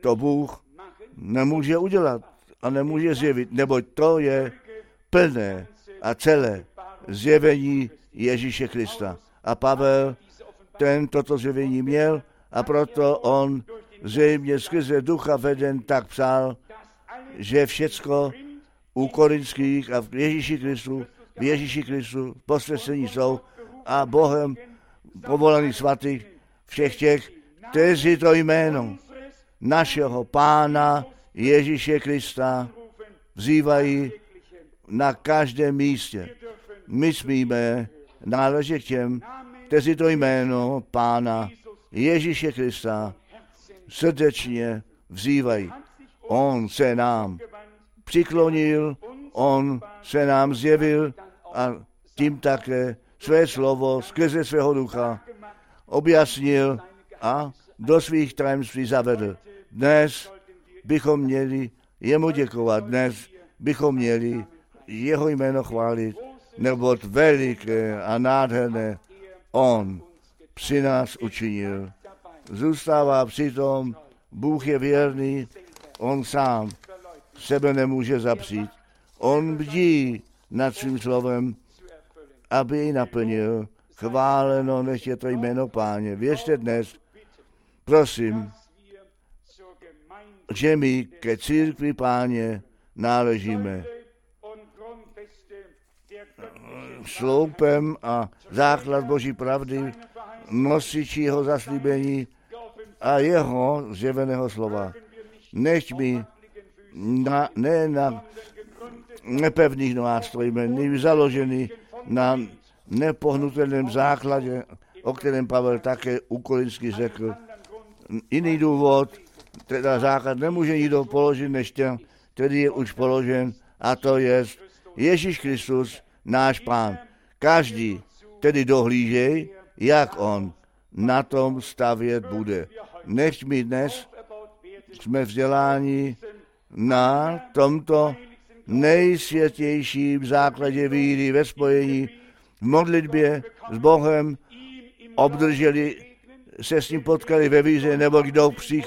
to Bůh nemůže udělat a nemůže zjevit, neboť to je plné a celé zjevení Ježíše Krista. A Pavel toto zjevení měl a proto on zřejmě skrze ducha veden tak psal, že všecko u Korinských a v Ježíši Kristu posvěcení jsou a Bohem povolaných svatých všech těch, kteří to jméno našeho Pána Ježíše Krista vzývají na každém místě. My smíme náležet k těm, kteří to jméno Pána Ježíše Krista srdečně vzývají. On se nám přiklonil, on se nám zjevil a tím také své slovo skrze svého ducha objasnil a do svých tajemství zavedl. Dnes bychom měli jemu děkovat, dnes bychom měli jeho jméno chválit, neboť veliké a nádherné on při nás učinil. Zůstává přitom, Bůh je věrný, on sám sebe nemůže zapřít. On bdí nad svým slovem, aby ji naplnil. Chváleno nech je to jméno Páně. Věřte dnes, prosím, že my ke církvi Páně náležíme. Sloupem a základ Boží pravdy, nosiči jeho zaslíbení a jeho zjeveného slova. Nechť mi ne na nepevných nohách stojíme, nejvíc založený na nepohnutelném základě, o kterém Pavel také u Korinských řekl. Jiný důvod, teda základ nemůže nikdo položit než ten, který je už položen, a to je Ježíš Kristus, náš Pán. Každý tedy dohlížej, jak on na tom stavět bude. Nechť my dnes jsme vzděláni na tomto nejsvětějším základě víry ve spojení v modlitbě s Bohem, obdrželi se s ním potkali ve víře, nebo kdo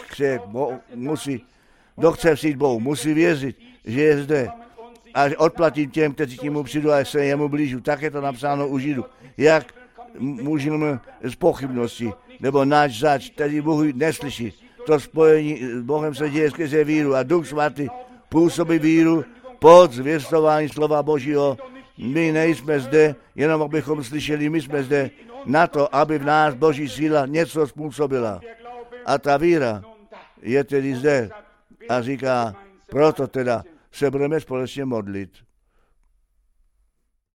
chce přijít Bohu, musí věřit, že je zde. A odplatím těm, kteří k němu přijdu a se jemu blížu. Tak je to napsáno u Židů. Jak můžeme z pochybnosti, nebo náš zač, který Bůh neslyší. To spojení s Bohem se děje skrze víru a Duch Svatý působí víru pod zvěstování slova Božího. My nejsme zde, jenom abychom slyšeli, my jsme zde na to, aby v nás Boží síla něco způsobila. A ta víra je tedy zde a říká, proto teda se budeme společně modlit.